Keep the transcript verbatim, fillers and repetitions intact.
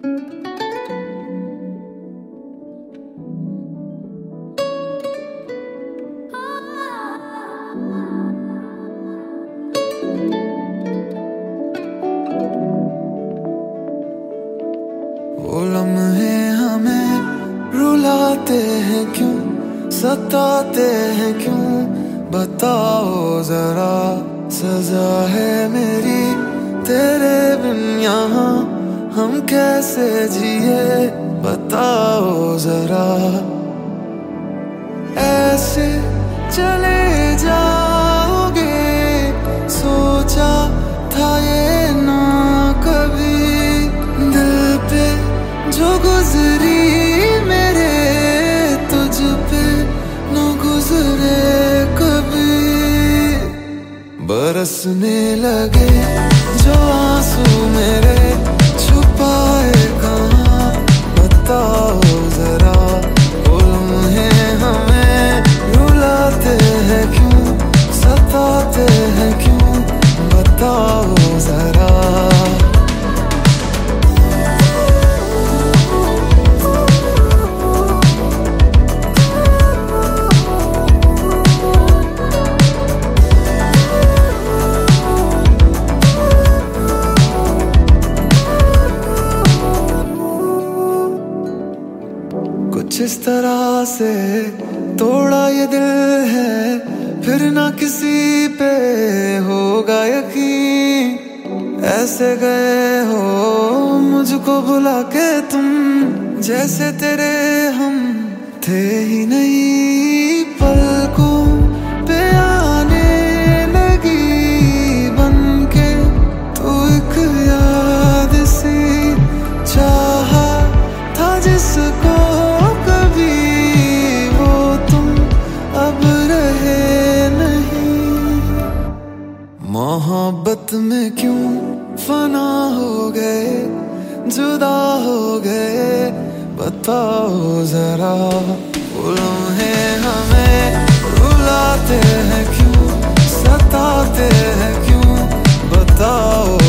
वो लम्हे हमें रुलाते हैं क्यों, सताते हैं क्यों, बताओ जरा। सजा है मेरी तेरे बिन यहाँ, हम कैसे जिए बताओ जरा। ऐसे चले जाओगे सोचा था ये ना कभी, दिल पे जो गुजरी मेरे तुझ पे न गुजरे कभी। बरसने लगे जो आंसू मेरे, छुपाए कहाँ बताओ जरा। वो लम्हे हमें रुलाते हैं क्यों, सताते हैं क्यों, बताओ जरा। कुछ इस तरह से तोड़ा ये दिल है, फिर ना किसी पे होगा यकीन। ऐसे गए हो मुझको भुला के तुम, जैसे तेरे हम थे ही नहीं। पलकों पे आने लगी बनके तू एक याद सी, चाहा था जिसको मोहब्बत में क्यों फना हो गए, जुदा हो गए बताओ जरा। वो लम्हे हमें रुलाते हैं क्यों, सताते हैं क्यों, बताओ